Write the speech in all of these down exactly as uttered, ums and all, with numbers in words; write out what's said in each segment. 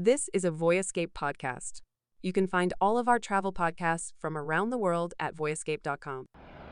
This is a Voyescape podcast. You can find all of our travel podcasts from around the world at voyescape dot com.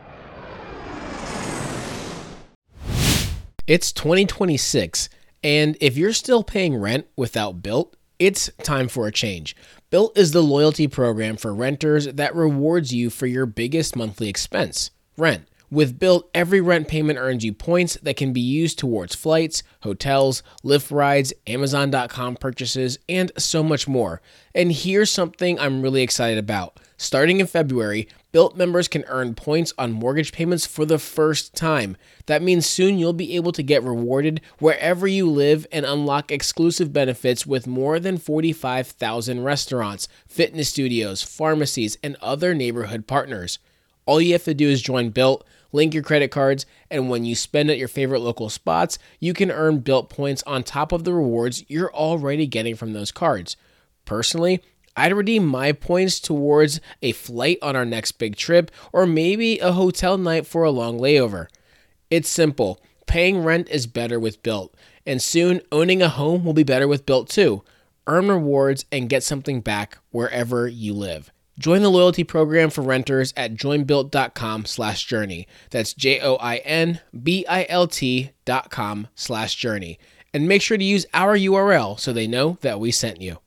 It's twenty twenty-six, and if you're still paying rent without Bilt, it's time for a change. Bilt is the loyalty program for renters that rewards you for your biggest monthly expense, rent. With Bilt, every rent payment earns you points that can be used towards flights, hotels, Lyft rides, Amazon dot com purchases, and so much more. And here's something I'm really excited about. Starting in February, Bilt members can earn points on mortgage payments for the first time. That means soon you'll be able to get rewarded wherever you live and unlock exclusive benefits with more than forty-five thousand restaurants, fitness studios, pharmacies, and other neighborhood partners. All you have to do is join Bilt, link your credit cards, and when you spend at your favorite local spots, you can earn Bilt points on top of the rewards you're already getting from those cards. Personally, I'd redeem my points towards a flight on our next big trip, or maybe a hotel night for a long layover. It's simple. Paying rent is better with Bilt, and soon owning a home will be better with Bilt too. Earn rewards and get something back wherever you live. Join the loyalty program for renters at join bilt dot com slash journey. That's J O I N B I L T dot com slash journey. And make sure to use our U R L so they know that we sent you.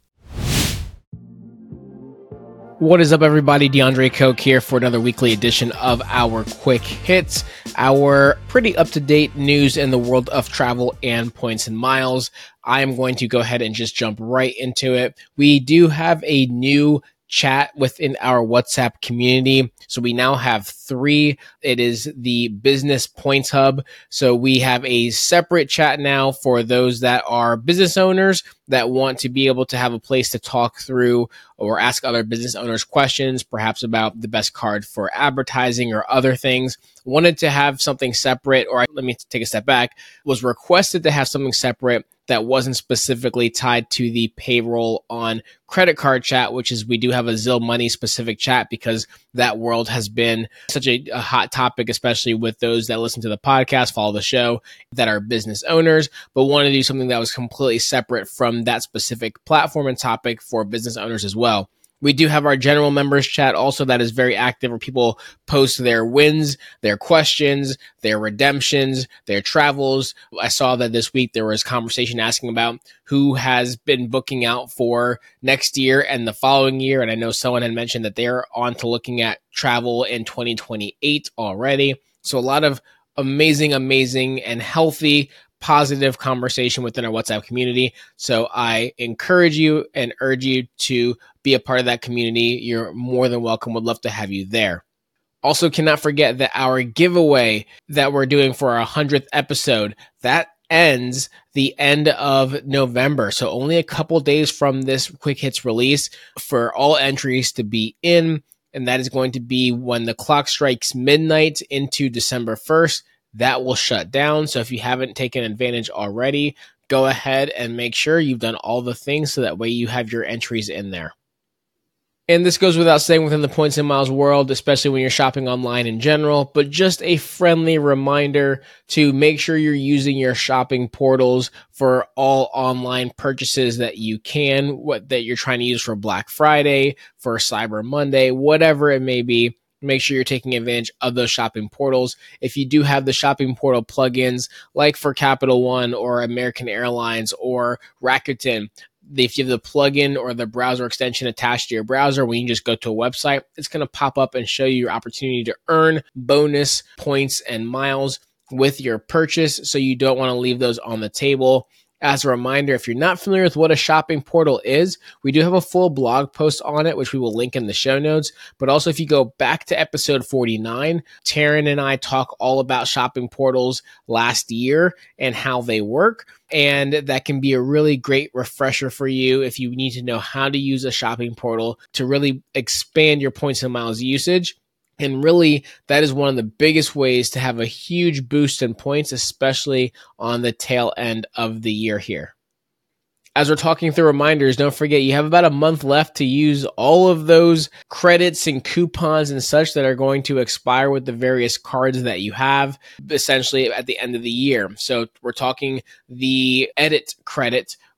What is up, everybody? DeAndre Koch here for another weekly edition of our Quick Hits, our pretty up-to-date news in the world of travel and points and miles. I am going to go ahead and just jump right into it. We do have a new chat within our WhatsApp community. So we now have three. It is the Business Points Hub. So we have a separate chat now for those that are business owners that want to be able to have a place to talk through or ask other business owners questions, perhaps about the best card for advertising or other things. Wanted to have something separate, or let me take a step back, was requested to have something separate that wasn't specifically tied to the payroll on credit card chat, which is we do have a Zelle Money specific chat because that world has been such a, a hot topic, especially with those that listen to the podcast, follow the show, that are business owners, but want to do something that was completely separate from that specific platform and topic for business owners as well. We do have our general members chat also that is very active where people post their wins, their questions, their redemptions, their travels. I saw that this week there was conversation asking about who has been booking out for next year and the following year. And I know someone had mentioned that they're on to looking at travel in twenty twenty-eight already. So a lot of amazing, amazing and healthy positive conversation within our WhatsApp community. So I encourage you and urge you to be a part of that community. You're more than welcome. Would love to have you there. Also, cannot forget that our giveaway that we're doing for our hundredth episode, that ends the end of November. So only a couple days from this Quick Hits release for all entries to be in. And that is going to be when the clock strikes midnight into December first. That will shut down. So if you haven't taken advantage already, go ahead and make sure you've done all the things so that way you have your entries in there. And this goes without saying within the points and miles world, especially when you're shopping online in general, but just a friendly reminder to make sure you're using your shopping portals for all online purchases that you can, what that you're trying to use for Black Friday, for Cyber Monday, whatever it may be. Make sure you're taking advantage of those shopping portals. If you do have the shopping portal plugins, like for Capital One or American Airlines or Rakuten, if you have the plugin or the browser extension attached to your browser, when you just go to a website, it's going to pop up and show you your opportunity to earn bonus points and miles with your purchase. So you don't want to leave those on the table. As a reminder, if you're not familiar with what a shopping portal is, we do have a full blog post on it, which we will link in the show notes. But also, if you go back to episode forty-nine, Taryn and I talk all about shopping portals last year and how they work. And that can be a really great refresher for you if you need to know how to use a shopping portal to really expand your points and miles usage. And really, that is one of the biggest ways to have a huge boost in points, especially on the tail end of the year here. As we're talking through reminders, don't forget you have about a month left to use all of those credits and coupons and such that are going to expire with the various cards that you have essentially at the end of the year. So we're talking the edit credit,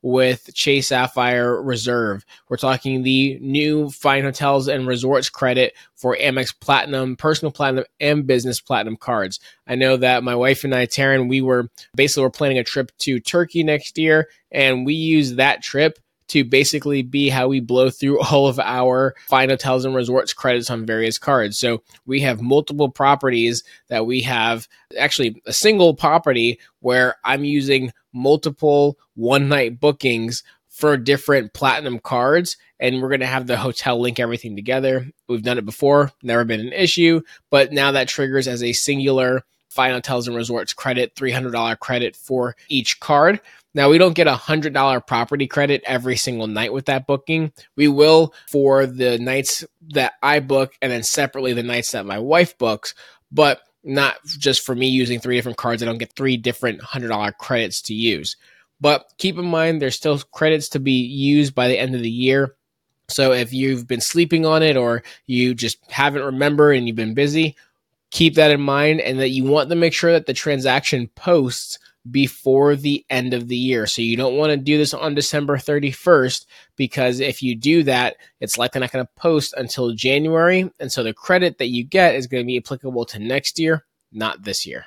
with Chase Sapphire Reserve. We're talking the new Fine Hotels and Resorts credit for Amex Platinum, Personal Platinum, and Business Platinum cards. I know that my wife and I, Taryn, we were basically we're planning a trip to Turkey next year, and we use that trip to basically be how we blow through all of our Fine Hotels and Resorts credits on various cards. So we have multiple properties that we have, actually a single property where I'm using multiple one-night bookings for different platinum cards, and we're going to have the hotel link everything together. We've done it before, never been an issue, but now that triggers as a singular Fine Hotels and Resorts credit, three hundred dollars credit for each card. Now, we don't get a one hundred dollars property credit every single night with that booking. We will for the nights that I book and then separately the nights that my wife books, but not just for me using three different cards. I don't get three different one hundred dollars credits to use. But keep in mind, there's still credits to be used by the end of the year. So if you've been sleeping on it or you just haven't remembered and you've been busy, keep that in mind, and that you want to make sure that the transaction posts before the end of the year. So you don't want to do this on December thirty-first, because if you do that, it's likely not going to post until January. And so the credit that you get is going to be applicable to next year, not this year.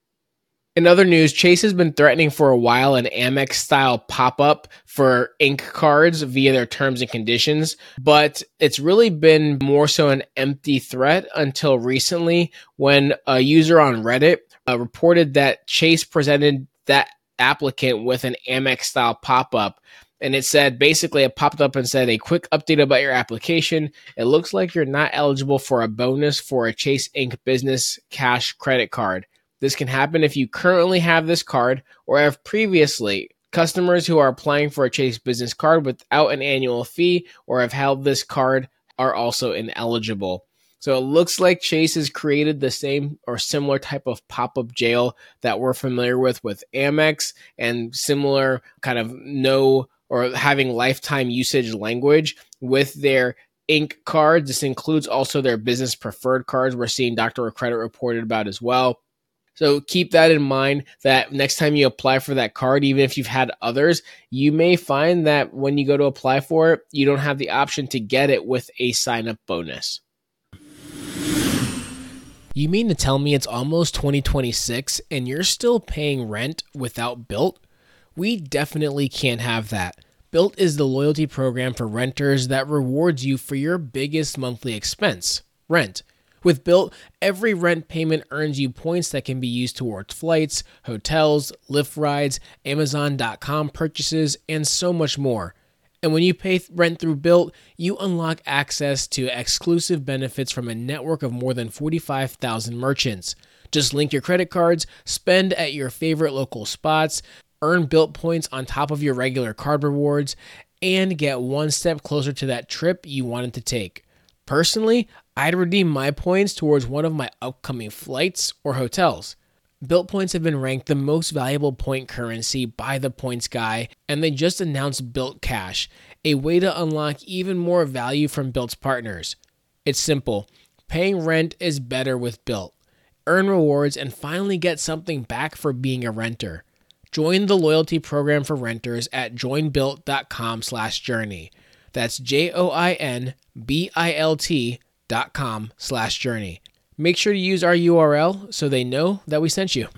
In other news, Chase has been threatening for a while an Amex-style pop-up for ink cards via their terms and conditions, but it's really been more so an empty threat until recently when a user on Reddit uh, reported that Chase presented that applicant with an Amex-style pop-up. And it said, basically, it popped up and said, a quick update about your application. It looks like you're not eligible for a bonus for a Chase Ink Business Cash credit card. This can happen if you currently have this card or have previously. Customers who are applying for a Chase Business card without an annual fee or have held this card are also ineligible. So it looks like Chase has created the same or similar type of pop-up jail that we're familiar with with Amex, and similar kind of no or having lifetime usage language with their ink cards. This includes also their business preferred cards we're seeing Doctor Credit reported about as well. So keep that in mind, that next time you apply for that card, even if you've had others, you may find that when you go to apply for it, you don't have the option to get it with a sign-up bonus. You mean to tell me it's almost twenty twenty-six and you're still paying rent without Bilt? We definitely can't have that. Bilt is the loyalty program for renters that rewards you for your biggest monthly expense, rent. With Bilt, every rent payment earns you points that can be used towards flights, hotels, Lyft rides, Amazon dot com purchases, and so much more. And when you pay rent through Bilt, you unlock access to exclusive benefits from a network of more than forty-five thousand merchants. Just link your credit cards, spend at your favorite local spots, earn Bilt points on top of your regular card rewards, and get one step closer to that trip you wanted to take. Personally, I'd redeem my points towards one of my upcoming flights or hotels. Bilt points have been ranked the most valuable point currency by the Points Guy, and they just announced Bilt Cash, a way to unlock even more value from Bilt's partners. It's simple. Paying rent is better with Bilt. Earn rewards and finally get something back for being a renter. Join the loyalty program for renters at join bilt dot com slash journey. That's J O I N B I L T dot com slash journey. Make sure to use our U R L so they know that we sent you.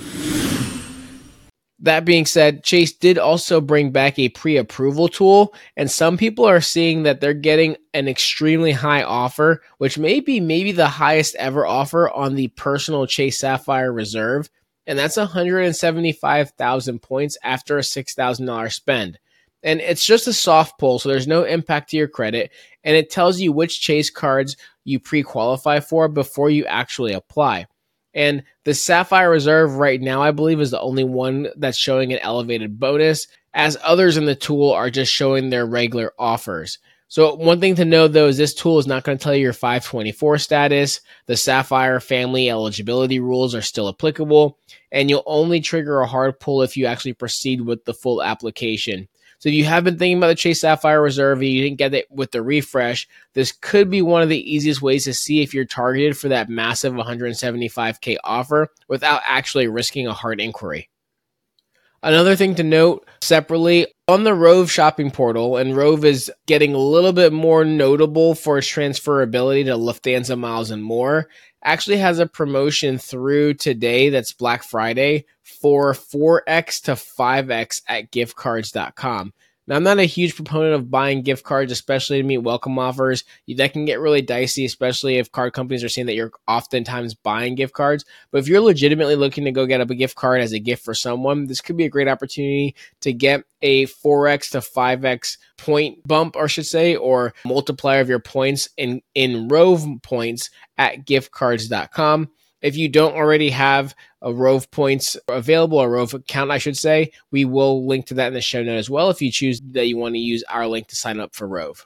That being said, Chase did also bring back a pre-approval tool, and some people are seeing that they're getting an extremely high offer, which may be maybe the highest ever offer on the personal Chase Sapphire Reserve, and that's one hundred seventy-five thousand points after a six thousand dollars spend. And it's just a soft pull, so there's no impact to your credit, and it tells you which Chase cards you pre-qualify for before you actually apply. And the Sapphire Reserve right now, I believe, is the only one that's showing an elevated bonus, as others in the tool are just showing their regular offers. So one thing to know, though, is this tool is not going to tell you your five twenty-four status. The Sapphire family eligibility rules are still applicable, and you'll only trigger a hard pull if you actually proceed with the full application. So if you have been thinking about the Chase Sapphire Reserve and you didn't get it with the refresh, this could be one of the easiest ways to see if you're targeted for that massive one hundred seventy-five K offer without actually risking a hard inquiry. Another thing to note separately, On the Rove shopping portal, and Rove is getting a little bit more notable for its transferability to Lufthansa Miles and More, actually has a promotion through today that's Black Friday for four X to five X at gift cards dot com. Now, I'm not a huge proponent of buying gift cards, especially to meet welcome offers. That can get really dicey, especially if card companies are saying that you're oftentimes buying gift cards. But if you're legitimately looking to go get up a gift card as a gift for someone, this could be a great opportunity to get a four X to five X point bump, or I should say, or multiplier of your points in, in Rove points at gift cards dot com. If you don't already have a Rove points available, a Rove account, I should say, we will link to that in the show note as well if you choose that you want to use our link to sign up for Rove.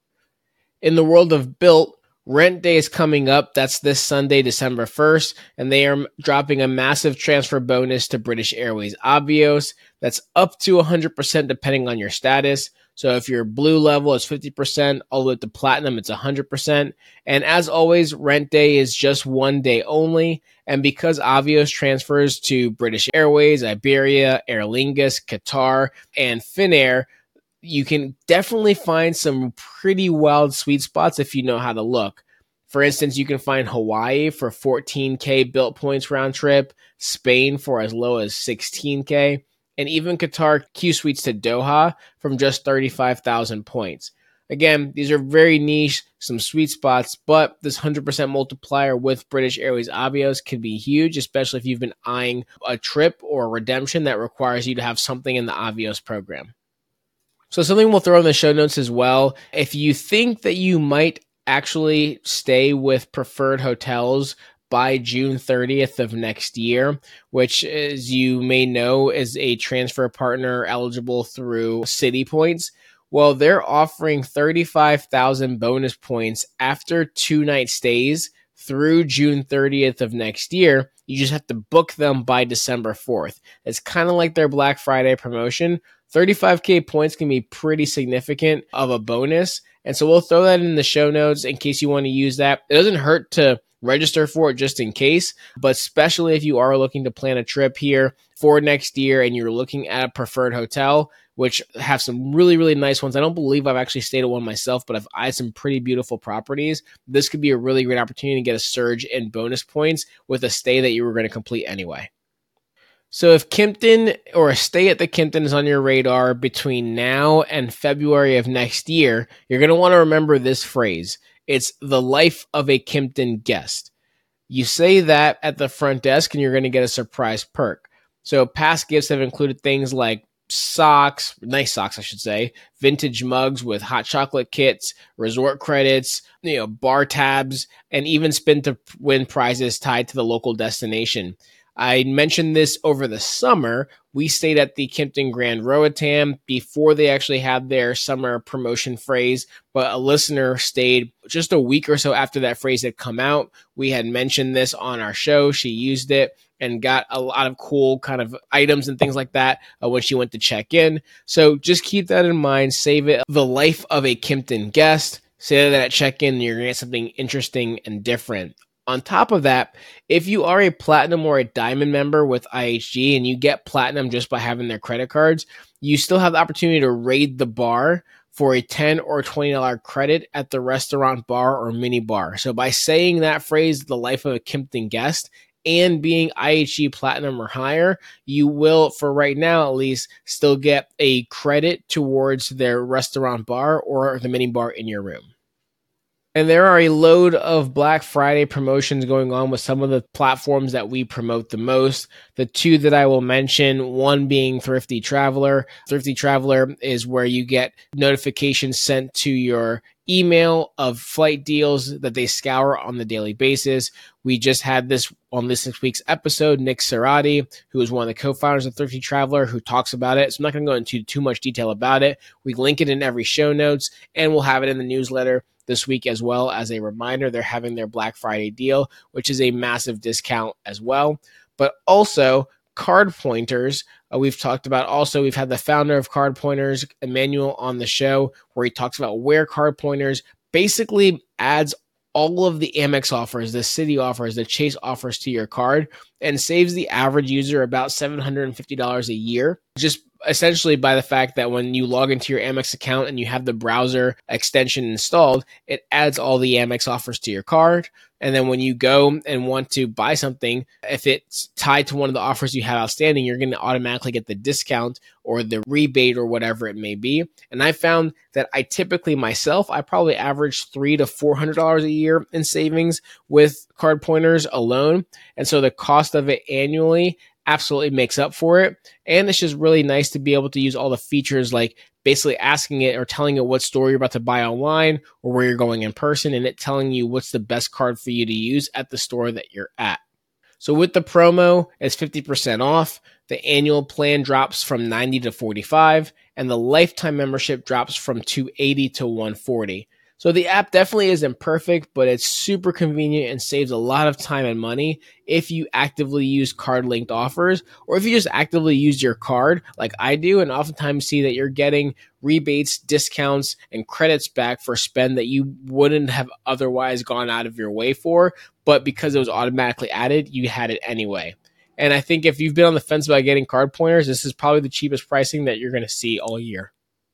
In the world of Bilt, Rent Day is coming up. That's this Sunday, December first, and they are dropping a massive transfer bonus to British Airways Avios. That's up to one hundred percent depending on your status. So if you're blue level, it's fifty percent. All the way to platinum, it's one hundred percent. And as always, Rent Day is just one day only. And because Avios transfers to British Airways, Iberia, Aer Lingus, Qatar, and Finnair, you can definitely find some pretty wild sweet spots if you know how to look. For instance, you can find Hawaii for fourteen K Bilt points round trip, Spain for as low as sixteen K, and even Qatar Q Suites to Doha from just thirty-five thousand points. Again, these are very niche, some sweet spots, but this one hundred percent multiplier with British Airways Avios can be huge, especially if you've been eyeing a trip or a redemption that requires you to have something in the Avios program. So something we'll throw in the show notes as well. If you think that you might actually stay with preferred hotels by June thirtieth of next year, which, as you may know, is a transfer partner eligible through City Points. Well, they're offering thirty-five thousand bonus points after two-night stays through June thirtieth of next year. You just have to book them by December fourth. It's kind of like their Black Friday promotion. thirty-five K points can be pretty significant of a bonus. And so we'll throw that in the show notes in case you want to use that. It doesn't hurt to register for it just in case, but especially if you are looking to plan a trip here for next year and you're looking at a preferred hotel, which have some really, really nice ones. I don't believe I've actually stayed at one myself, but I've eyed some pretty beautiful properties. This could be a really great opportunity to get a surge in bonus points with a stay that you were going to complete anyway. So if Kimpton or a stay at the Kimpton is on your radar between now and February of next year, you're going to want to remember this phrase. It's the life of a Kimpton guest. You say that at the front desk and you're going to get a surprise perk. So past gifts have included things like socks, nice socks, I should say, vintage mugs with hot chocolate kits, resort credits, you know, bar tabs, and even spin to win prizes tied to the local destination. I mentioned this over the summer. We stayed at the Kimpton Grand Roatan before they actually had their summer promotion phrase, but a listener stayed just a week or so after that phrase had come out. We had mentioned this on our show. She used it and got a lot of cool kind of items and things like that uh, when she went to check in. So just keep that in mind. Save it. The life of a Kimpton guest. Say that at check-in and you're going to get something interesting and different. On top of that, if you are a platinum or a diamond member with I H G and you get platinum just by having their credit cards, you still have the opportunity to raid the bar for a ten dollars or twenty dollars credit at the restaurant bar or mini bar. So by saying that phrase, the life of a Kimpton guest, and being I H G platinum or higher, you will, for right now at least, still get a credit towards their restaurant bar or the mini bar in your room. And there are a load of Black Friday promotions going on with some of the platforms that we promote the most. The two that I will mention, one being Thrifty Traveler. Thrifty Traveler is where you get notifications sent to your email of flight deals that they scour on the daily basis. We just had this on this week's episode, Nick Cerati, who is one of the co-founders of Thrifty Traveler, who talks about it. So I'm not going to go into too much detail about it. We link it in every show notes, and we'll have it in the newsletter this week as well. As a reminder, they're having their Black Friday deal, which is a massive discount as well. But also Card Pointers, uh, we've talked about also, we've had the founder of Card Pointers, Emmanuel, on the show, where he talks about where Card Pointers basically adds all of the Amex offers, the Citi offers, the Chase offers to your card, and saves the average user about seven hundred fifty dollars a year just essentially by the fact that when you log into your Amex account and you have the browser extension installed, it adds all the Amex offers to your card. And then when you go and want to buy something, if it's tied to one of the offers you have outstanding, you're going to automatically get the discount or the rebate or whatever it may be. And I found that I typically myself, I probably average three to four hundred dollars a year in savings with card pointers alone. And so the cost of it annually absolutely makes up for it. And it's just really nice to be able to use all the features like basically asking it or telling it what store you're about to buy online or where you're going in person, and it telling you what's the best card for you to use at the store that you're at. So with the promo, it's fifty percent off. The annual plan drops from ninety to forty-five, and the lifetime membership drops from two hundred eighty to one hundred forty. So the app definitely isn't perfect, but it's super convenient and saves a lot of time and money if you actively use card-linked offers, or if you just actively use your card like I do and oftentimes see that you're getting rebates, discounts, and credits back for spend that you wouldn't have otherwise gone out of your way for, but because it was automatically added, you had it anyway. And I think if you've been on the fence about getting card pointers, this is probably the cheapest pricing that you're going to see all year.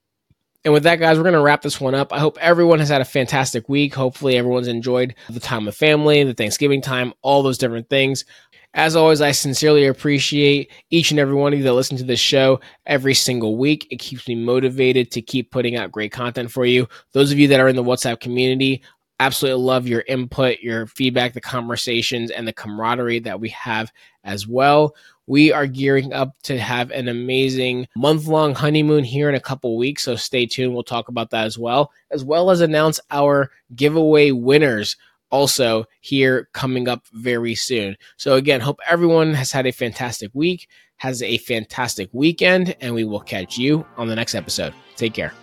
And with that, guys, we're going to wrap this one up. I hope everyone has had a fantastic week. Hopefully everyone's enjoyed the time with family, the Thanksgiving time, all those different things. As always, I sincerely appreciate each and every one of you that listen to this show every single week. It keeps me motivated to keep putting out great content for you. Those of you that are in the WhatsApp community, absolutely love your input, your feedback, the conversations, and the camaraderie that we have as well. We are gearing up to have an amazing month-long honeymoon here in a couple weeks, so stay tuned. We'll talk about that as well, as well as announce our giveaway winners also here coming up very soon. So again, hope everyone has had a fantastic week, has a fantastic weekend, and we will catch you on the next episode. Take care.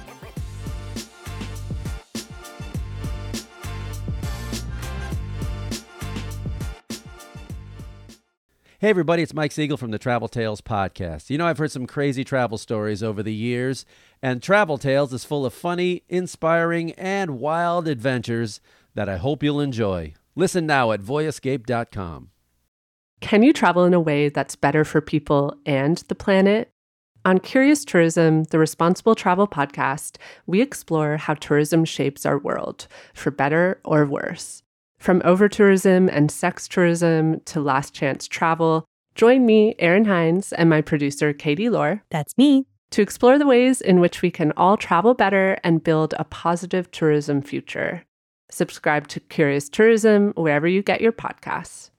Hey everybody, it's Mike Siegel from the Travel Tales podcast. You know, I've heard some crazy travel stories over the years, and Travel Tales is full of funny, inspiring, and wild adventures that I hope you'll enjoy. Listen now at voyescape dot com. Can you travel in a way that's better for people and the planet? On Curious Tourism, the Responsible Travel podcast, we explore how tourism shapes our world, for better or worse. From over-tourism and sex tourism to last chance travel, join me, Erin Hines, and my producer, Katie Lohr. That's me. To explore the ways in which we can all travel better and build a positive tourism future. Subscribe to Curious Tourism wherever you get your podcasts.